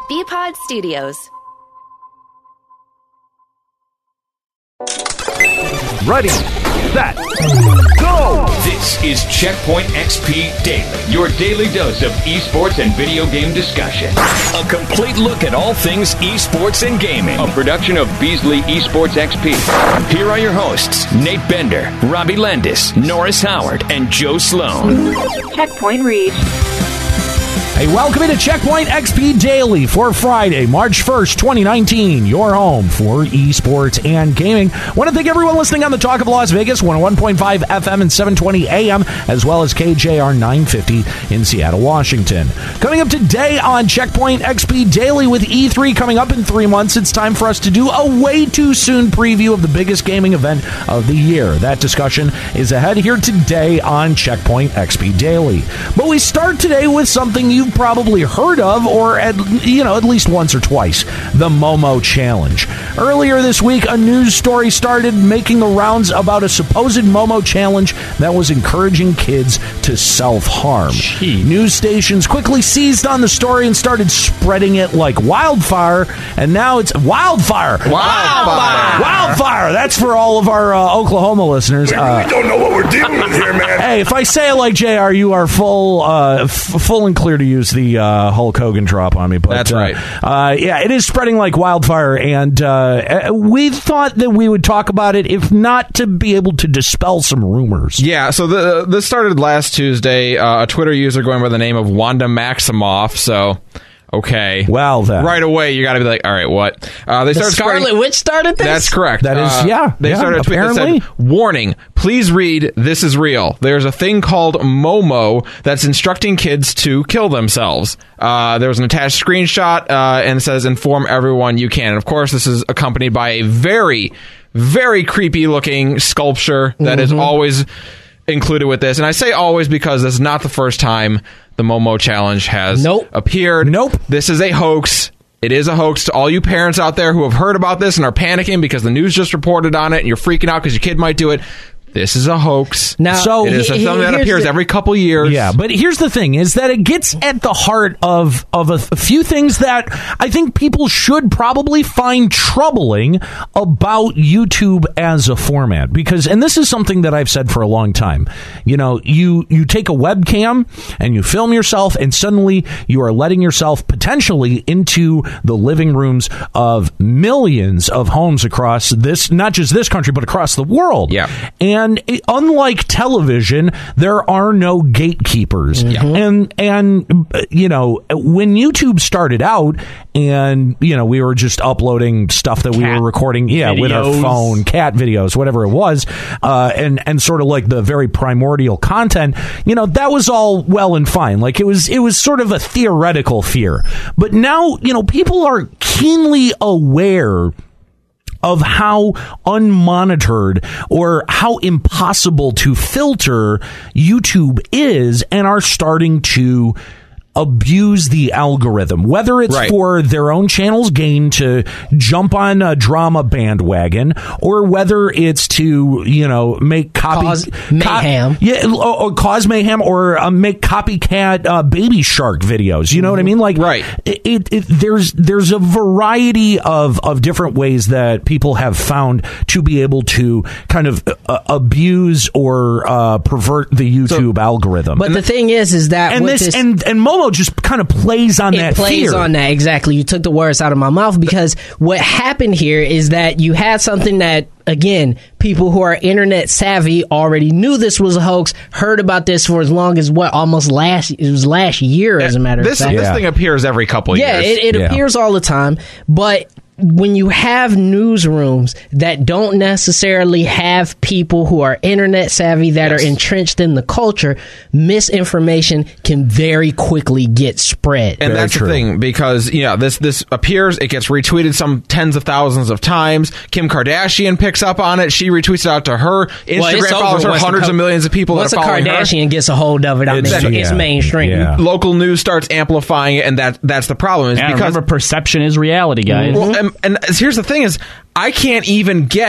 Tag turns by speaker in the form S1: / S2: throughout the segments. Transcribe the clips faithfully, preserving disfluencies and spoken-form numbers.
S1: B-Pod Studios.
S2: Ready, set, go!
S3: This is Checkpoint X P Daily, your daily dose of esports and video game discussion. A complete look at all things esports and gaming. A production of Beasley Esports X P. Here are your hosts, Nate Bender, Robbie Landis, Norris Howard, and Joe Sloan.
S4: Checkpoint reached.
S5: Hey, welcome into Checkpoint X P Daily for Friday, March first, twenty nineteen. Your home for esports and gaming. I want to thank everyone listening on the Talk of Las Vegas, one oh one point five F M and seven twenty A M, as well as K J R nine fifty in Seattle, Washington. Coming up today on Checkpoint X P Daily with E three coming up in three months, it's time for us to do a way too soon preview of the biggest gaming event of the year. That discussion is ahead here today on Checkpoint X P Daily. But we start today with something you've probably heard of, or at you know at least once or twice, the Momo Challenge. Earlier this week, a news story started making the rounds about a supposed Momo Challenge that was encouraging kids to self-harm. Gee. News stations quickly seized on the story and started spreading it like wildfire, and now it's wildfire!
S6: Wildfire!
S5: Wildfire! That's for all of our uh, Oklahoma listeners.
S6: We really uh, don't know what we're dealing with here, man.
S5: Hey, if I say it like J R, you are full, uh, f- full and clear to use the uh, Hulk Hogan drop on me. But,
S6: That's right.
S5: Uh, uh, yeah, it is spreading like wildfire, and uh, we thought that we would talk about it, if not to be able to dispel some rumors.
S6: Yeah, so the, this started last Tuesday. Uh, a Twitter user going by the name of Wanda Maximoff, so... Okay.
S5: Well, then.
S6: Right away, you got to be like, all right, what? Uh, they
S7: the
S6: started
S7: Scarlet
S6: spreading,
S7: Witch started this?
S6: That's correct.
S5: That is,
S6: uh,
S5: yeah.
S6: They
S5: yeah,
S6: started a tweet
S5: apparently.
S6: that said, warning, please read, this is real. There's a thing called Momo that's instructing kids to kill themselves. Uh, there was an attached screenshot, uh, and it says, inform everyone you can. And of course, this is accompanied by a very, very creepy-looking sculpture that mm-hmm. is always included with this. And I say always because this is not the first time the Momo Challenge has
S7: nope.
S6: appeared.
S5: Nope.
S6: This is a hoax. It is a hoax to all you parents out there who have heard about this and are panicking because the news just reported on it and you're freaking out because your kid might do it. This is a hoax.
S7: Now,
S5: so
S6: it is
S7: he,
S6: something that appears
S7: the,
S6: every couple years.
S5: Yeah, but here's the thing, is that it gets at the heart of, of a, a few things that I think people should probably find troubling about YouTube as a format. Because, and this is something that I've said for a long time, you know, you, you take a webcam and you film yourself, and suddenly you are letting yourself potentially into the living rooms of millions of homes across this, not just this country, but across the world.
S6: Yeah.
S5: And And it, unlike television, there are no gatekeepers.
S7: Mm-hmm.
S5: And, and you know, when YouTube started out and, you know, we were just uploading stuff that cat we were recording, yeah, videos. with our phone, cat videos, whatever it was, uh, and, and sort of like the very primordial content, you know, that was all well and fine. Like, it was, it was sort of a theoretical fear. But now, you know, people are keenly aware of how unmonitored or how impossible to filter YouTube is, and are starting to abuse the algorithm, whether it's right. for their own channel's gain to jump on a drama bandwagon, or whether it's to, you know, make copy
S7: cause mayhem,
S5: co- yeah, or, or cause mayhem, or uh, make copycat uh, Baby Shark videos. You know what I mean? Like,
S6: right?
S5: It, it, it, there's there's a variety of of different ways that people have found to be able to kind of uh, abuse or uh, pervert the YouTube so, algorithm.
S7: But the thing is, is that
S5: and this,
S7: this
S5: and and Momo just kind of plays on
S7: it
S5: that
S7: plays
S5: fear.
S7: on that, exactly. You took the words out of my mouth, because what happened here is that you had something that, again, people who are internet savvy already knew this was a hoax, heard about this for as long as, what, almost last, it was last year, as a matter
S6: this,
S7: of fact.
S6: This
S5: yeah.
S6: thing appears every couple of
S7: yeah,
S6: years.
S7: It, it
S5: yeah, it
S7: appears all the time, but when you have newsrooms that don't necessarily have people who are internet savvy, that yes. are entrenched in the culture, misinformation can very quickly get spread.
S6: And
S5: very
S6: that's
S5: true.
S6: the thing, because, you know, this this appears, it gets retweeted some tens of thousands of times. Kim Kardashian picks up on it. She retweets it out to her. Instagram
S7: well,
S6: follows her, hundreds
S7: co-
S6: of millions of people
S7: once
S6: that are following her.
S7: Once a Kardashian gets a hold of it, I
S5: it's,
S7: mean,
S5: yeah,
S7: it's mainstream.
S5: Yeah.
S6: Local news starts amplifying it, and that that's the problem. Is
S8: yeah,
S6: because
S8: remember, perception is reality, guys.
S6: Well, and, and here's the thing: is I can't even get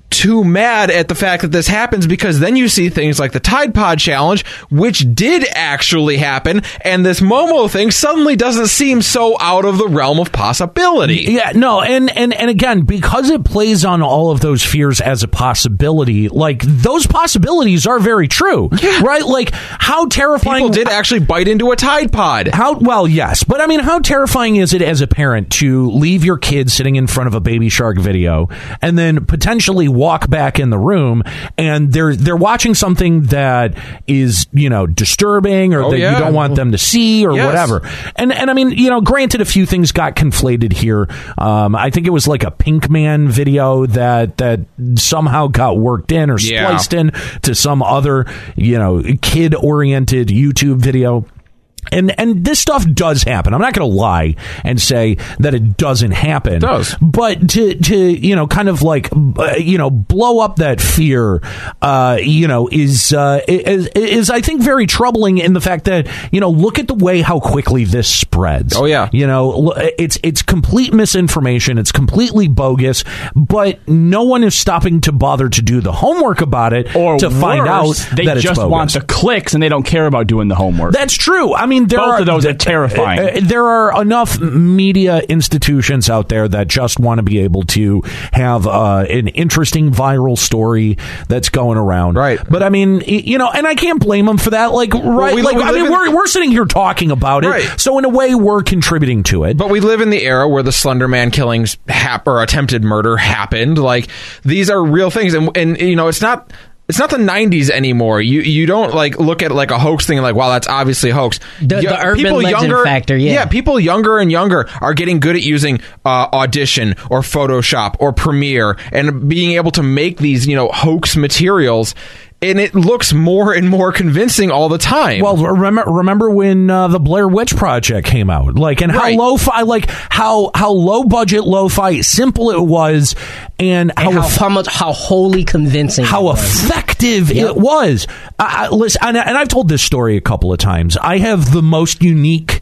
S6: too mad at the fact that this happens, because then you see things like the Tide Pod Challenge, which did actually happen, and this Momo thing suddenly doesn't seem so out of the realm of possibility.
S5: Yeah, no, and, and, and again, because it plays on all of those fears as a possibility, like, those possibilities are very true,
S6: yeah.
S5: right? Like, how terrifying...
S6: People did actually bite into a Tide Pod.
S5: How, well, yes, but I mean, how terrifying is it as a parent to leave your kid sitting in front of a Baby Shark video and then potentially walk back in the room and they're they're watching something that is, you know, disturbing or
S6: oh,
S5: that
S6: yeah.
S5: you don't want them to see or
S6: yes.
S5: whatever. And and I mean, you know, granted, a few things got conflated here. Um, I think it was like a Pink Man video that that somehow got worked in or spliced yeah. in to some other, you know, kid oriented YouTube video. And and this stuff does happen. I'm not going to lie and say that it doesn't happen.
S6: It does.
S5: But to, to you know, kind of like, uh, you know, blow up that fear, uh, you know, is, uh, is, is, I think, very troubling in the fact that, you know, look at the way how quickly this spreads.
S6: Oh, yeah.
S5: You know, it's, it's complete misinformation. It's completely bogus. But no one is stopping to bother to do the homework about it
S1: or
S5: to
S1: worse,
S5: find out
S1: they
S5: that it's
S1: just
S5: bogus.
S1: want the clicks and they don't care about doing the homework.
S5: That's true. I mean, there
S1: Both
S5: are,
S1: of those are terrifying.
S5: Uh, there are enough media institutions out there that just want to be able to have uh, an interesting viral story that's going around.
S6: Right.
S5: But I mean, you know, and I can't blame them for that. Like, right.
S6: Well, we,
S5: like,
S6: we
S5: I mean,
S6: in,
S5: we're, we're sitting here talking about it.
S6: Right.
S5: So in a way, we're contributing to it.
S6: But we live in the era where the Slender Man killings hap- or attempted murder happened. Like, these are real things. And, and you know, it's not... It's not the nineties anymore. You you don't like look at like a hoax thing and like, wow, that's obviously a hoax.
S7: The,
S6: Yo-
S7: the urban
S6: people
S7: legend
S6: younger,
S7: factor, yeah.
S6: Yeah, people younger and younger are getting good at using uh, Audition or Photoshop or Premiere and being able to make these, you know, hoax materials. And it looks more and more convincing all the time.
S5: Well, remember, remember when uh, the Blair Witch Project came out, like, and how
S6: Right.
S5: lo-fi, like how how low budget, lo-fi, simple it was, and how
S7: And how,
S5: eff-
S7: how much how wholly convincing
S5: how
S7: it was.
S5: effective it was. I, I, listen, and, and I've told this story a couple of times. I have the most unique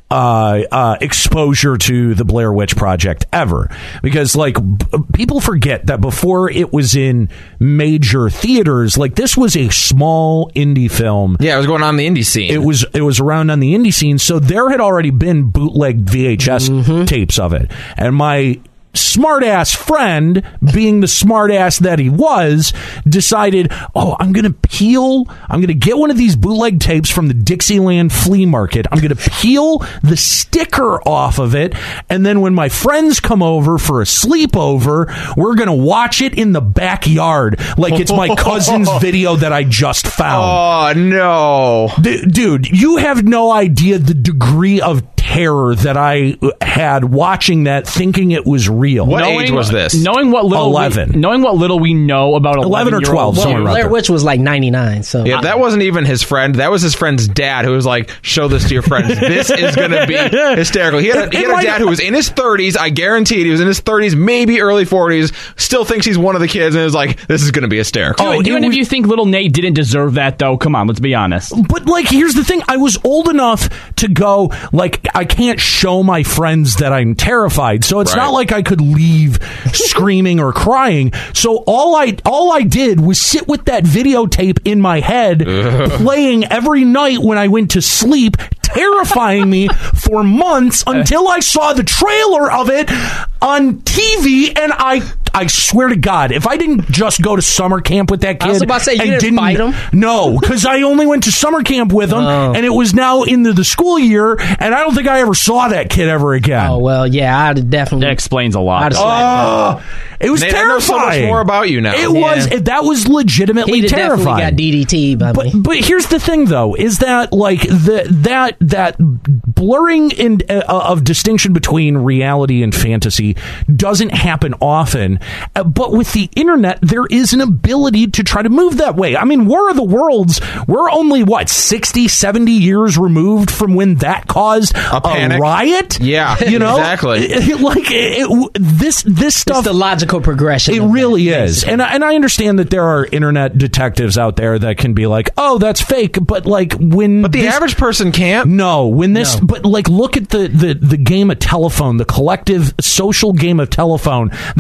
S5: Uh, uh, exposure to the Blair Witch Project ever, because like b- people forget that before it was in major theaters, like this was a small indie film.
S6: Yeah, it was going on the indie scene.
S5: It was it was around on the indie scene, so there had already been bootleg V H S
S6: Mm-hmm.
S5: tapes of it, and my smart-ass friend, being the smart-ass that he was, decided, oh, I'm going to peel, I'm going to get one of these bootleg tapes from the Dixieland flea market. I'm going to peel the sticker off of it, and then when my friends come over for a sleepover, we're going to watch it in the backyard like it's my cousin's video that I just found.
S6: Oh, no.
S5: D- dude, you have no idea the degree of terror that I had watching that, thinking it was real.
S6: What
S1: knowing,
S6: age was this?
S1: Knowing what little
S5: eleven.
S1: We, knowing what little we know about
S5: eleven or twelve,
S1: well,
S5: somewhere around
S7: Blair
S5: there.
S7: Witch was like ninety-nine, so
S6: Yeah, that wasn't even his friend. That was his friend's dad who was like, show this to your friends. This is going to be hysterical. He had, a, he had a dad who was in his thirties. I guaranteed he was in his thirties, maybe early forties, still thinks he's one of the kids, and is like, this is going to be hysterical.
S1: Do,
S5: Oh,
S1: do
S5: it
S1: any
S5: was-
S1: of you think little Nate didn't deserve that, though? Come on, let's be honest.
S5: But, like, here's the thing. I was old enough to go, like, I can't show my friends that I'm terrified. So it's
S6: Right.
S5: not like I could leave screaming or crying. So all I all I did was sit with that videotape in my head, playing every night when I went to sleep, terrifying me for months until I saw the trailer of it on T V, and I I swear to God, if I didn't just go to summer camp with that kid,
S7: I was about to say, you
S5: and
S7: didn't fight him?
S5: No, because I only went to summer camp with him,
S7: Oh.
S5: and it was now into the school year, and I don't think I ever saw that kid ever again.
S7: Oh well, yeah, I'd definitely.
S1: That explains a lot.
S7: I'd have slapped him.
S5: Oh, it was
S6: Nate, I know so
S5: terrifying.
S6: much more about you now.
S5: It was
S7: Yeah.
S5: it, that was legitimately
S7: He'd have definitely
S5: terrifying.
S7: got D D T by
S5: But
S7: me.
S5: but here's the thing, though, is that like the that that blurring in uh, of distinction between reality and fantasy doesn't happen often. Uh, but with the internet, there is an ability to try to move that way. I mean, War of the Worlds, we're only what sixty, seventy years removed from when that caused a,
S6: panic.
S5: riot.
S6: Yeah,
S5: you know,
S6: exactly.
S5: It- it- like it, it, this this stuff.
S7: It's the logical progression.
S5: It
S7: of
S5: really
S7: that,
S5: is.
S7: basically.
S5: And I, and I understand that there are internet detectives out there that can be like, oh, that's fake. But like when.
S6: But the
S5: this-
S6: average person can't.
S5: No, when this.
S7: No.
S5: But like, look at the, the, the game of telephone, the collective social game of telephone that has gone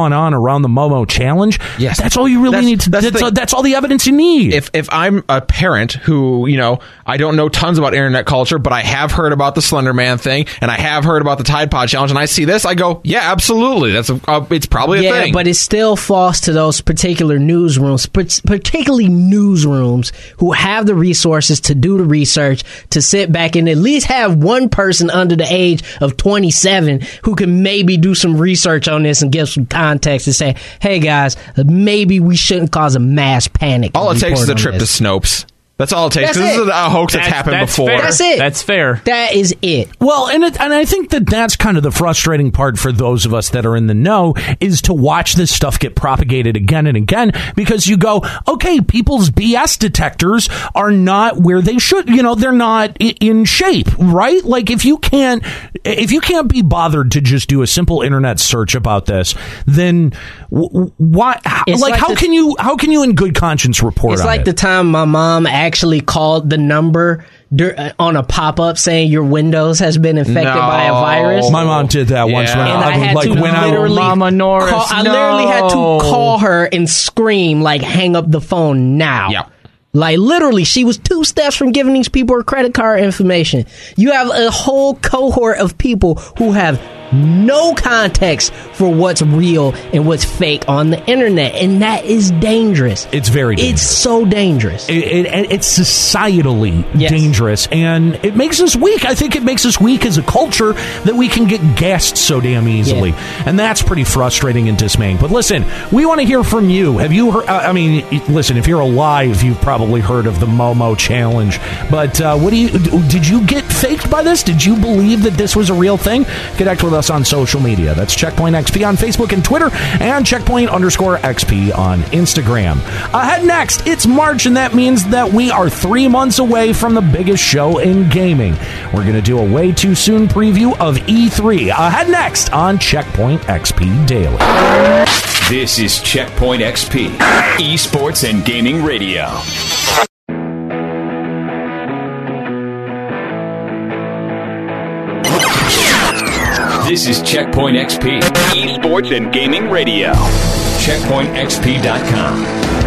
S5: gone on around the Momo challenge,
S6: Yes.
S5: that's all you really
S6: That's-
S5: need to.
S6: that's
S5: That's,
S6: the thing.
S5: that's all the evidence you need.
S6: If if I'm a parent who, you know, I don't know tons about internet culture, but I have heard about the Slender Man thing, and I have heard about the Tide Pod challenge, and I see this, I go, yeah, absolutely. That's a, uh, it's probably a
S7: yeah,
S6: thing.
S7: but it still falls to those particular newsrooms, par- particularly newsrooms who have the resources to do the research, to sit back and at least have one person under the age of twenty-seven who can maybe do some research on this and give some context and say, hey guys, maybe we shouldn't cause a mass panic.
S6: all it
S7: and
S6: takes is
S7: report
S6: a
S7: on
S6: trip
S7: this.
S6: to Snopes. That's all it takes.
S7: That's
S6: 'Cause this
S7: it.
S6: is a hoax that's,
S1: That's-
S6: happened
S1: that's
S6: before.
S1: fair.
S7: That's it.
S1: That's fair.
S7: That is it.
S5: Well, and it, and I think that that's kind of the frustrating part for those of us that are in the know is to watch this stuff get propagated again and again because you go, okay, people's B S detectors are not where they should. You know, they're not I- in shape, right? Like if you can't if you can't be bothered to just do a simple internet search about this, then w- why?
S7: It's
S5: Like,
S7: like
S5: how
S7: the-
S5: can you how can you in good conscience report
S7: It's
S5: on
S7: like
S5: it?
S7: the time my mom actually called the number dur- uh, on a pop-up saying your Windows has been infected
S6: No.
S7: by a virus.
S5: My mom did that once
S6: Yeah.
S5: when
S7: and I
S5: I,
S7: had
S5: like
S7: to
S5: when I
S7: literally
S1: Mama Norris,
S7: call, I literally had to
S1: no.
S7: call her and scream like, "Hang up the phone now!"
S6: Yeah.
S7: Like literally, she was two steps from giving these people her credit card information. You have a whole cohort of people who have no context for what's real and what's fake on the internet, and that is dangerous.
S5: It's very dangerous.
S7: It's so dangerous.
S5: It, it, it's societally
S7: Yes.
S5: dangerous, and it makes us weak. I think it makes us weak as a culture that we can get gassed so damn easily,
S7: Yeah.
S5: and that's pretty frustrating and dismaying. But listen, we want to hear from you. Have you heard? Uh, I mean, listen, if you're alive, you've probably heard of the Momo challenge. But uh, what do you? Did you get faked by this? Did you believe that this was a real thing? Connect with us on social media. That's Checkpoint X P on Facebook and Twitter, and Checkpoint underscore X P on Instagram. Ahead next, it's March, and that means that we are three months away from the biggest show in gaming. We're going to do a way too soon preview of E three. Ahead next on Checkpoint X P Daily.
S3: This is Checkpoint X P, Esports and Gaming Radio. This is Checkpoint X P, Esports and Gaming Radio. checkpoint x p dot com.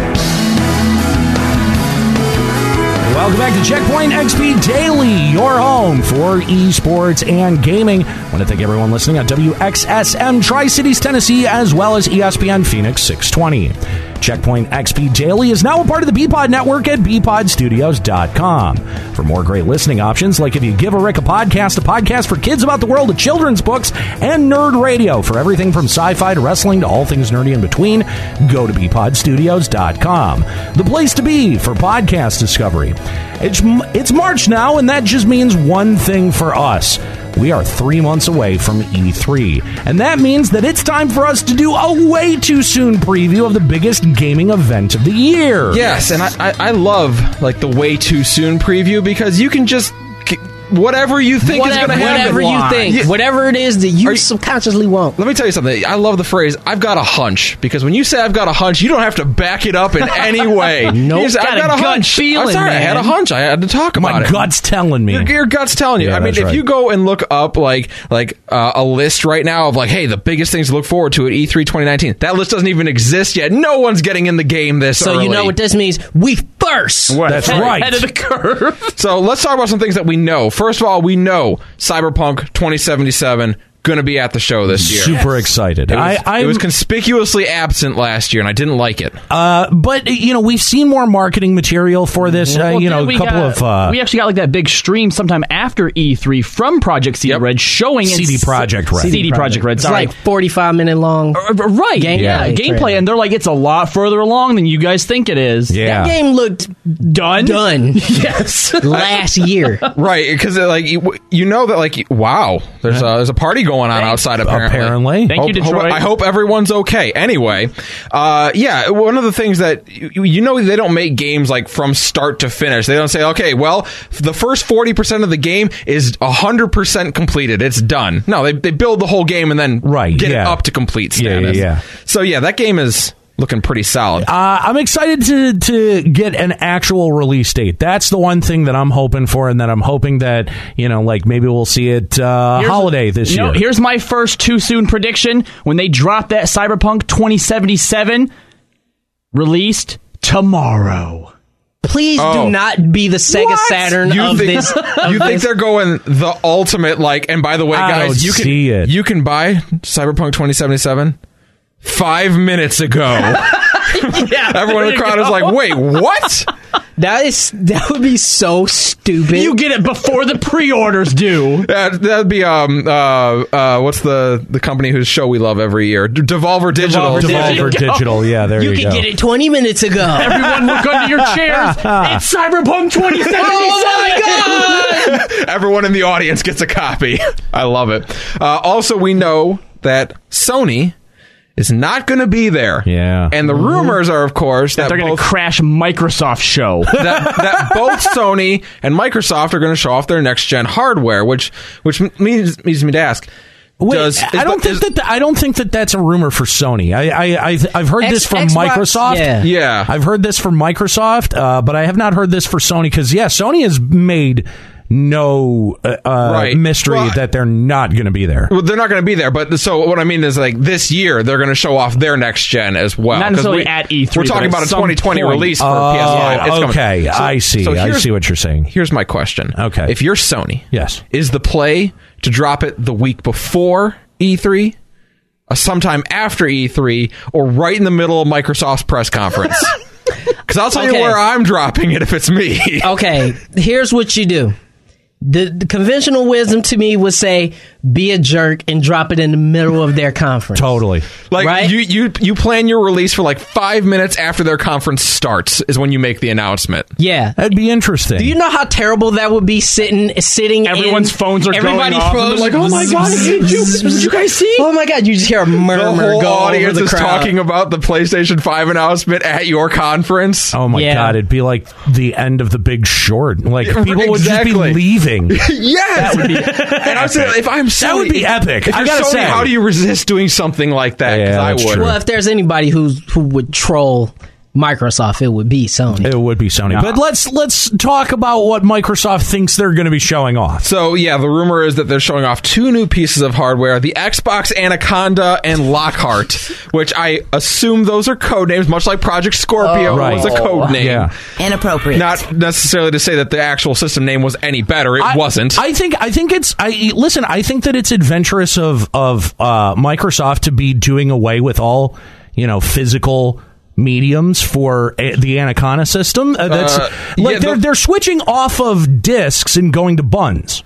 S5: Welcome back to Checkpoint X P Daily, your home for esports and gaming. I want to thank everyone listening on W X S M Tri-Cities, Tennessee, as well as E S P N Phoenix six twenty. Checkpoint X P Daily is now a part of the B Pod network at b pod studios dot com. For more great listening options, like if you give a Rick a podcast, a podcast for kids about the world of children's books, and nerd radio for everything from sci-fi to wrestling to all things nerdy in between, go to b pod studios dot com. The place to be for podcast discovery. It's, it's March now, and that just means one thing for us. We are three months away from E three, and that means that it's time for us to do a way too soon preview of the biggest gaming event of the year.
S6: Yes, and I, I, I love like the way too soon preview because you can just whatever you think
S7: whatever,
S6: is going to happen.
S7: whatever you think,
S6: Yeah.
S7: whatever it is that you,
S6: you-
S7: subconsciously want.
S6: Let me tell you something. I love the phrase, I've got a hunch. Because when you say I've got a hunch, you don't have to back it up in any way.
S7: Nope.
S6: You say, I've
S1: Got a
S6: got a
S1: gut
S6: hunch.
S1: feeling,
S6: I'm sorry, I had a
S1: man.
S6: hunch. I had to talk about
S5: My
S6: it.
S5: gut's telling me.
S6: Your, your gut's telling you.
S5: Yeah,
S6: I mean,
S5: that's
S6: if
S5: right.
S6: you go and look up like like uh, a list right now of like, hey, the biggest things to look forward to at E three twenty nineteen, that list doesn't even exist yet. No one's getting in the game this
S7: So
S6: early.
S7: you know what this means? We first.
S5: That's
S1: Head-
S5: right.
S1: Head of the curve.
S6: So let's talk about some things that we know. First of all, we know Cyberpunk twenty seventy-seven going to be at the show this year.
S5: Super excited.
S6: It was,
S5: I,
S6: it was
S5: I'm-
S6: conspicuously absent last year, and I didn't like it.
S5: Uh, but you know, we've seen more marketing material for this. Uh,
S1: Well,
S5: you know,
S1: then
S5: a
S1: we
S5: couple
S1: got-
S5: of uh,
S1: we actually got like that big stream sometime after E three from Project C D
S6: Yep.
S1: Red showing
S5: C D Projekt Red.
S1: C D Projekt Red.
S7: It's
S1: Sorry.
S7: like forty-five minute long.
S1: Uh, right,
S7: Gameplay
S1: yeah, gameplay,
S7: trailer.
S1: and they're like, it's a lot further along than you guys think it is.
S5: yeah.
S7: That game looked
S1: Done?
S7: done
S1: Yes.
S7: last year.
S6: Right, because like you, you know that like wow, there's a there's a party going on outside apparently.
S5: Apparently.
S1: Thank you,
S6: Hope- hope-
S1: Detroit.
S6: I hope everyone's okay. Anyway, uh, yeah, one of the things that you, you know they don't make games like from start to finish. They don't say, okay, well, the first forty percent of the game is one hundred percent completed. It's done. No, they they build the whole game and then
S5: Right,
S6: get
S5: yeah.
S6: it up to complete
S5: Yeah,
S6: status.
S5: yeah, yeah.
S6: So yeah, that game is looking pretty solid.
S5: Uh, I'm excited to to get an actual release date. That's the one thing that I'm hoping for, and that I'm hoping that, you know, like maybe we'll see it uh,
S1: Here's-
S5: holiday this
S1: you know,
S5: year.
S1: here's my first too soon prediction. When they drop that Cyberpunk twenty seventy-seven, released tomorrow.
S7: Please
S6: Oh.
S7: do not be the Sega
S6: What?
S7: Saturn
S6: You
S7: of
S6: think,
S7: this. of
S6: you think
S7: this-
S6: they're going the ultimate, like, and by the way,
S5: I
S6: guys,
S5: don't
S6: you can
S5: see it.
S6: you can buy Cyberpunk twenty seventy-seven five minutes ago.
S1: Yeah,
S6: Everyone in the crowd is like, wait, what?
S7: that is that would be so stupid.
S1: You get it before the pre-orders do.
S6: That, that'd be, um, uh, uh, what's the, the company whose show we love every year? D- Devolver Digital.
S1: Devolver Digital.
S5: Devolver
S1: There you go.
S5: Digital, yeah, there you,
S7: You
S5: go.
S7: can get it twenty minutes ago.
S1: Everyone look under your chairs. It's Cyberpunk twenty seventy-seven.
S7: Oh my god!
S6: Everyone in the audience gets a copy. I love it. Uh, also, we know that Sony is not going to be there.
S5: Yeah.
S6: And the rumors are, of course, that,
S1: They're going
S6: both,
S1: to crash Microsoft show.
S6: that, that both Sony and Microsoft are going to show off their next gen hardware, which which means means me to ask.
S5: Wait,
S6: does,
S5: I don't
S6: is,
S5: think that I don't think that that's a rumor for Sony. I, I, I I've heard this
S7: X-
S5: from
S7: Xbox,
S5: Microsoft.
S7: yeah.
S6: Yeah.
S5: I've heard this from Microsoft, uh, but I have not heard this for Sony because yeah, Sony has made no uh, uh,
S6: Right.
S5: mystery
S6: Well,
S5: that they're not going to be there.
S6: Well, they're not going to be there, but so what I mean is like this year they're going to show off their next gen as well.
S1: Not
S6: 'Cause
S1: necessarily
S6: we,
S1: at E three,
S6: We're talking
S1: but at
S6: about a
S1: some
S6: twenty twenty
S1: point.
S6: release for
S5: Oh,
S6: P S five. It's coming.
S5: okay,
S6: So-
S5: I see.
S6: so
S5: I
S6: here's-
S5: see what you're saying.
S6: Here's my question.
S5: Okay.
S6: If you're Sony,
S5: Yes.
S6: is the play to drop it the week before E three, uh, sometime after E three, or right in the middle of Microsoft's press conference? Because I'll tell
S7: Okay.
S6: you where I'm dropping it if it's me.
S7: Okay, here's what you do. The, the conventional wisdom to me would say, be a jerk and drop it in the middle of their conference.
S5: Totally.
S6: Like
S7: Right?
S6: you, you, you plan your release for like five minutes after their conference starts is when you make the announcement.
S7: Yeah.
S5: That'd be interesting.
S7: Do you know how terrible that would be sitting sitting
S1: Everyone's
S7: in,
S1: phones are going
S7: everybody
S1: off, and
S7: froze,
S1: they're like, "Oh my God, did you- did you guys see?"
S7: Oh my god, you just hear a
S6: The
S7: murmur
S6: whole
S7: go
S6: audience
S7: over the
S6: is
S7: crowd.
S6: talking about the PlayStation five announcement at your conference.
S5: Oh my
S7: Yeah.
S5: God! It'd be like the end of The Big Short. Like people would just
S6: Exactly.
S5: be leaving.
S6: Yes, that would be. And I'm saying, if I'm Sony,
S5: That would be epic.
S6: If
S5: I
S6: you're
S5: gotta
S6: Sony,
S5: say.
S6: how do you resist doing something like that?
S5: Yeah,
S6: 'Cause I
S5: that's
S6: would.
S5: true.
S7: Well, if there's anybody who's who would troll Microsoft, it would be Sony.
S5: It would be Sony. But let's let's talk about what Microsoft thinks they're going to be showing off.
S6: So yeah, the rumor is that they're showing off two new pieces of hardware: the Xbox Anaconda and Lockhart, which I assume those are code names, much like Project Scorpio
S5: Oh, right.
S6: was a code name.
S5: Yeah.
S4: Inappropriate.
S6: Not necessarily to say that the actual system name was any better. It
S5: I-
S6: wasn't.
S5: I think. I think it's. I listen. I think that it's adventurous of of uh, Microsoft to be doing away with all you know physical mediums for a, the Anaconda system. Uh, that's
S6: Uh,
S5: like
S6: yeah,
S5: they're
S6: the-
S5: they're switching off of discs and going to buns.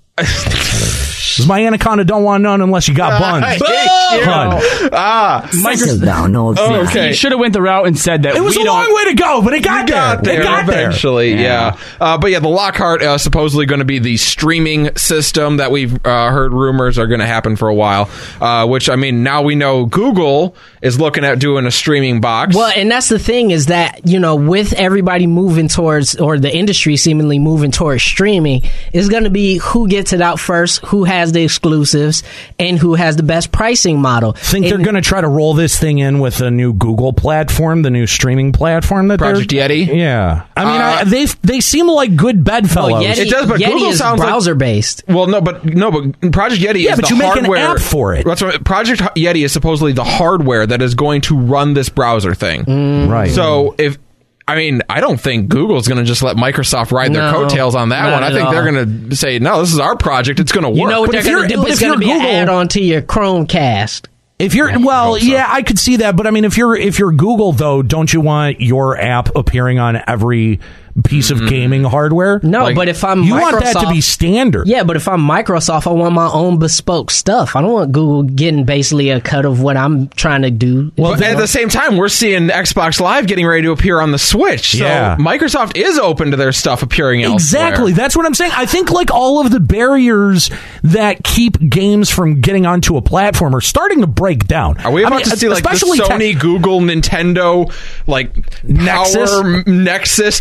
S5: 'Cause my Anaconda don't want none unless you got buns. Bun.
S6: ah,
S4: Settle down, old
S6: Oh,
S4: fly.
S6: okay.
S1: You should have went the route and said that
S5: It was
S1: we
S5: a
S1: don't.
S5: long way to go, but it got
S6: You got
S5: there.
S6: there
S5: It got there.
S6: eventually, yeah. Uh, but yeah, the Lockhart uh, supposedly going to be the streaming system that we've uh, heard rumors are going to happen for a while. Uh, which I mean, now we know Google is looking at doing a streaming box.
S7: Well, and that's the thing is that, you know, with everybody moving towards, or the industry seemingly moving towards streaming, it's going to be who gets it out first, who has the exclusives, and who has the best pricing model.
S5: Think
S7: And-
S5: they're going to try to roll this thing in with a new Google platform, the new streaming platform that
S6: Project
S5: they're,
S6: Yeti?
S5: Yeah, I mean,
S6: Uh,
S5: I, they they seem like good bedfellows.
S7: Well, Yeti,
S6: It does, but
S7: Yeti
S6: Google
S7: is
S6: sounds like-
S7: browser based.
S6: Well, no, but no, but Project Yeti
S5: Yeah,
S6: is
S5: but
S6: the
S5: you make an
S6: hardware
S5: app for it.
S6: That's what, Project Yeti is supposedly the hardware that is going to run this browser thing.
S7: Mm.
S5: right.
S6: So if I mean, I don't think Google's going to just let Microsoft ride their
S7: No,
S6: coattails on that
S7: not
S6: one. I
S7: at
S6: think
S7: all.
S6: they're going to say, "No, this is our project. It's going to work."
S7: You know what
S5: But
S7: they're
S5: if
S7: going
S5: you're-
S7: to do?
S5: but
S7: It's
S5: if
S7: going to
S5: you're
S7: be an
S5: Google-
S7: add-on to your Chromecast.
S5: If you're well,
S6: hope so.
S5: yeah, I could see that, but I mean, if you're if you're Google though, don't you want your app appearing on every piece of gaming hardware?
S7: No,
S6: Like,
S7: but if I'm
S5: you
S7: Microsoft,
S5: want that to be standard.
S7: yeah, but if I'm Microsoft, I want my own bespoke stuff. I don't want Google getting basically a cut of what I'm trying to do.
S6: Well, at the same time, we're seeing Xbox Live getting ready to appear on the Switch. So
S5: Yeah.
S6: Microsoft is open to their stuff appearing elsewhere.
S5: Exactly. That's what I'm saying. I think like all of the barriers that keep games from getting onto a platform are starting to break down.
S6: Are we
S5: I
S6: about
S5: mean,
S6: to see like the
S5: especially
S6: Sony,
S5: tech-
S6: Google, Nintendo, like
S5: Nexus?
S6: power Nexus to compete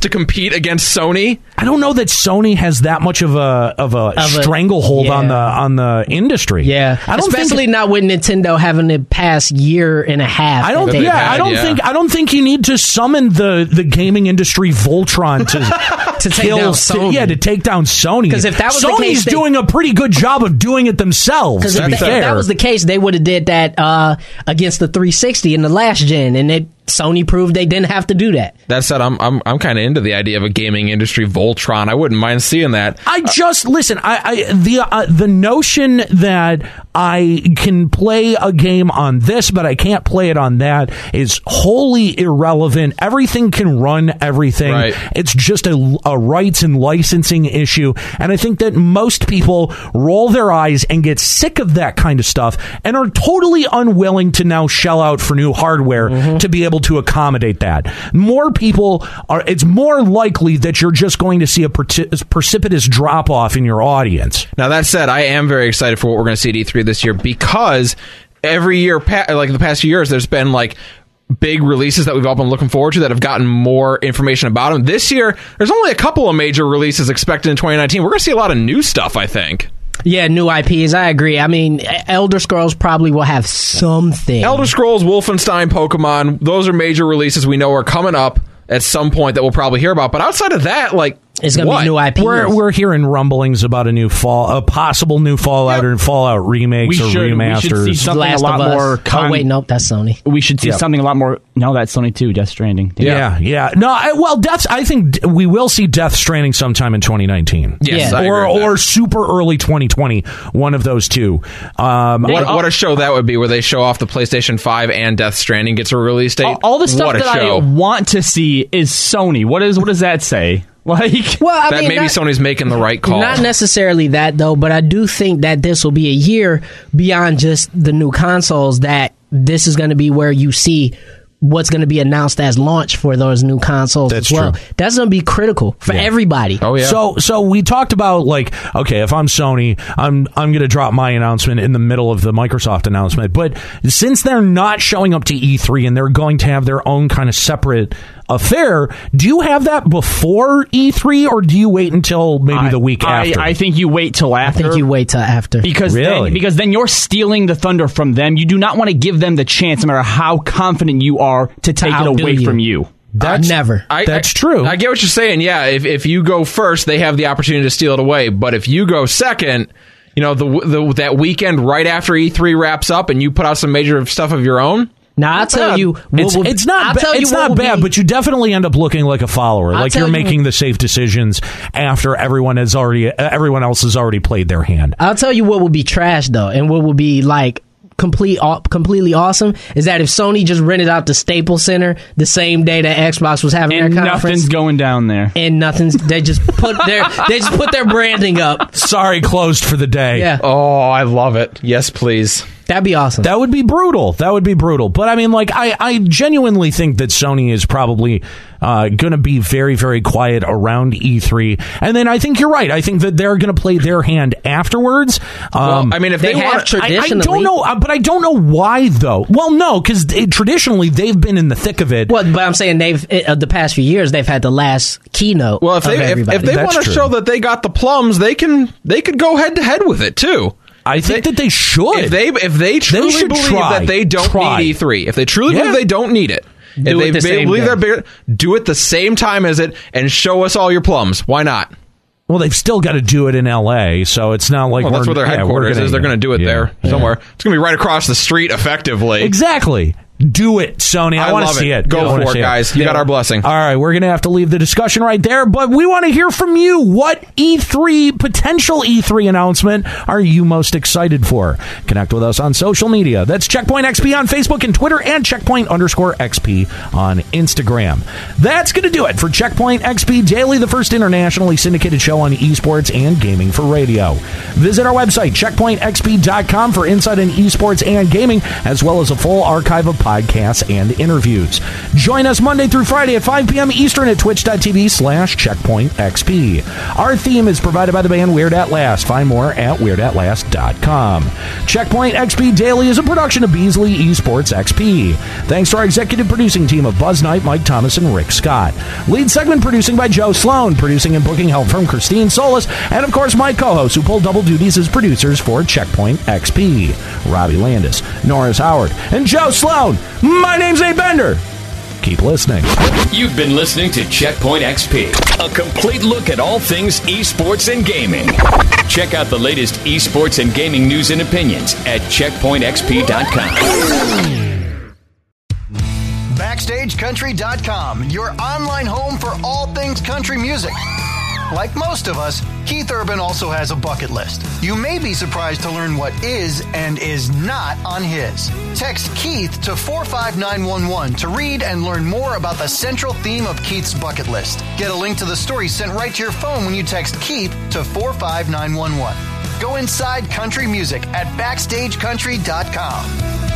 S6: compete against Sony.
S5: I don't know that Sony has that much of a of a
S7: a-
S5: stranglehold
S7: yeah.
S5: on the on the industry.
S7: Yeah,
S5: I don't
S7: especially
S5: think,
S7: not with Nintendo having the past year and a half.
S5: I don't.
S7: that
S5: Yeah,
S7: they've
S5: I
S7: had.
S5: don't
S6: yeah.
S5: think. I don't think you need to summon the the gaming industry Voltron to
S7: To take
S5: kill.
S7: down
S5: to-
S7: Sony.
S5: yeah, to take down Sony.
S7: 'Cause if that was the
S5: Sony's
S7: case, they-
S5: doing a pretty good job of doing it themselves.
S7: Because
S5: To
S7: if,
S5: be
S7: that- if
S5: fair,
S7: that was the case, they would have did that uh, against the three sixty in the last gen, and it, Sony proved they didn't have to do that.
S6: That said, I'm I'm I'm kind of into the idea of a gaming industry Voltron. I wouldn't mind seeing that.
S5: I just listen. I, I the uh, the notion that I can play a game on this, but I can't play it on that is wholly irrelevant. Everything can run everything.
S6: Right.
S5: It's just a, a rights and licensing issue, and I think that most people roll their eyes and get sick of that kind of stuff, and are totally unwilling to now shell out for new hardware
S7: Mm-hmm.
S5: to be able to accommodate that. More people are. It's more likely that you're just going to see a perti- precipitous drop off in your audience.
S6: Now that said, I am very excited for what we're going to see at E three this year because every year, pa- like the past few years, there's been like big releases that we've all been looking forward to that have gotten more information about them. This year, there's only a couple of major releases expected in twenty nineteen. We're going to see a lot of new stuff, I think.
S7: Yeah, new I Ps. I agree. I mean, Elder Scrolls probably will have something.
S6: Elder Scrolls, Wolfenstein, Pokemon, those are major releases we know are coming up at some point that we'll probably hear about. But outside of that, like,
S7: It's going to
S6: what?
S7: be new I Ps.
S5: We're we're hearing rumblings about a new fall, a possible new Fallout or Fallout remakes
S1: We
S5: or
S1: should, we should see
S5: remasters.
S1: something
S7: Last
S1: a lot
S7: of Us.
S1: more. Con-
S7: oh wait, nope, that's Sony.
S1: We should see
S5: Yep.
S1: something a lot more. No, that's Sony too. Death Stranding.
S5: yeah, yeah. No, I, well, Death. I think d- we will see Death Stranding sometime in twenty nineteen.
S6: Yes,
S7: Yeah.
S6: I
S5: or
S6: agree with that.
S5: or super early twenty twenty. One of those two. Um,
S6: What,
S1: They-
S6: what a show that would be, where they show off the PlayStation five and Death Stranding gets a release date.
S1: All, all the stuff
S6: what a
S1: that
S6: show.
S1: I want to see is Sony. What is? What does that say? Like,
S7: Well, I
S6: that
S7: mean,
S6: maybe
S7: not,
S6: Sony's making the right call.
S7: not necessarily that though, but I do think that this will be a year beyond just the new consoles. That this is going to be where you see what's going to be announced as launch for those new consoles
S5: That's
S7: as well.
S5: true.
S7: That's going to be critical for
S5: Yeah.
S7: everybody.
S6: Oh yeah.
S5: So so we talked about, like, okay, if I'm Sony, I'm I'm going to drop my announcement in the middle of the Microsoft announcement. But since they're not showing up to E three and they're going to have their own kind of separate affair, do you have that before E three or do you wait until maybe
S1: I-
S5: the week
S1: I,
S5: after?
S1: I think you wait till
S7: I
S1: after.
S7: think you wait till after.
S1: Because
S5: Really?
S1: then, because then you're stealing the thunder from them. You do not want to give them the chance, no matter how confident you are, to take it
S7: outdo
S1: away
S7: you.
S1: from you.
S5: That's
S7: never.
S6: I,
S5: That's
S6: I-
S5: true.
S6: I get what you're saying. Yeah, if if you go first, they have the opportunity to steal it away. But if you go second, you know, the, the that weekend right after E three wraps up, and you put out some major stuff of your own.
S7: Now I'll tell
S6: bad.
S7: you, what
S5: It's,
S7: will-
S5: it's not
S7: I'll
S5: ba-
S7: tell you
S5: it's
S7: what
S5: not
S7: will
S5: bad,
S7: be-
S5: but you definitely end up looking like a follower.
S7: I'll
S5: like
S7: tell
S5: you're
S7: you-
S5: making the safe decisions after everyone has already everyone else has already played their hand.
S7: I'll tell you what will be trash though, and what will be like complete, aw- completely awesome is that if Sony just rented out the Staples Center the same day that Xbox was having
S1: And
S7: their conference,
S1: nothing's going down there.
S7: and nothing's, they just put their they just put their branding up.
S5: Sorry, closed for the day.
S7: Yeah,
S6: Oh, I love it. Yes, please.
S7: that'd be awesome.
S5: That would be brutal. That would be brutal. But I mean, like, I, I genuinely think that Sony is probably uh, going to be very, very quiet around E three. And then I think you're right. I think that they're going to play their hand afterwards. Um,
S6: Well, I mean, if
S7: they
S6: they,
S7: have
S6: want,
S7: tra-
S5: I, I
S7: traditionally-
S5: don't know, uh, but I don't know why, though. Well, no, because traditionally they've been in the thick of it.
S7: well, but I'm saying they've uh, the past few years they've had the last keynote.
S6: well, if
S7: of
S6: they if,
S7: everybody.
S6: if they
S5: That's
S6: want to
S5: true.
S6: show that they got the plums, they can they could go head to head with it too.
S5: I think that they should.
S6: If they if they truly
S5: should
S6: believe
S5: try.
S6: that they don't
S5: Try.
S6: need E three, if they truly
S5: Yeah.
S6: believe they don't need it,
S7: Do
S6: if
S7: it
S6: they
S7: the same
S6: believe
S7: day.
S6: they're bigger, do it the same time as it and show us all your plums. Why not?
S5: Well, they've still got to do it in L A, so it's not like
S6: Well, that's
S5: we're,
S6: where their
S5: yeah, we're
S6: headquarters
S5: gonna-
S6: is. They're going to do it
S5: yeah,
S6: there
S5: yeah.
S6: somewhere. It's going to be right across the street, effectively.
S5: Exactly. Do it, Sony. I,
S6: I
S5: want to
S6: love
S5: see
S6: it.
S5: it.
S6: Go
S5: I wanna
S6: for it,
S5: see
S6: guys. You got our blessing.
S5: All right, we're going to have to leave the discussion right there, but we want to hear from you. What E three, potential E three announcement are you most excited for? Connect with us on social media. That's Checkpoint X P on Facebook and Twitter, and Checkpoint underscore X P on Instagram. That's going to do it for Checkpoint X P Daily, the first internationally syndicated show on esports and gaming for radio. Visit our website, checkpoint x p dot com, for insight in esports and gaming, as well as a full archive of podcasts, and interviews. Join us Monday through Friday at five p.m. Eastern at twitch.tv slash checkpointxp. Our theme is provided by the band Weird At Last. Find more at weird at last dot com. Checkpoint X P Daily is a production of Beasley Esports X P. Thanks to our executive producing team of Buzz Knight, Mike Thomas, and Rick Scott. Lead segment producing by Joe Sloan. Producing and booking help from Christine Solis. And, of course, my co-hosts who pull double duties as producers for Checkpoint X P. Robbie Landis, Norris Howard, and Joe Sloan. My name's Abe Bender. Keep listening.
S3: You've been listening to Checkpoint X P, a complete look at all things esports and gaming. Check out the latest esports and gaming news and opinions at checkpoint x p dot com.
S8: backstage country dot com, your online home for all things country music. Like most of us, Keith Urban also has a bucket list. You may be surprised to learn what is and is not on his. Text Keith to four five nine one one to read and learn more about the central theme of Keith's bucket list. Get a link to the story sent right to your phone when you text Keith to four five nine one one. Go inside country music at backstage country dot com.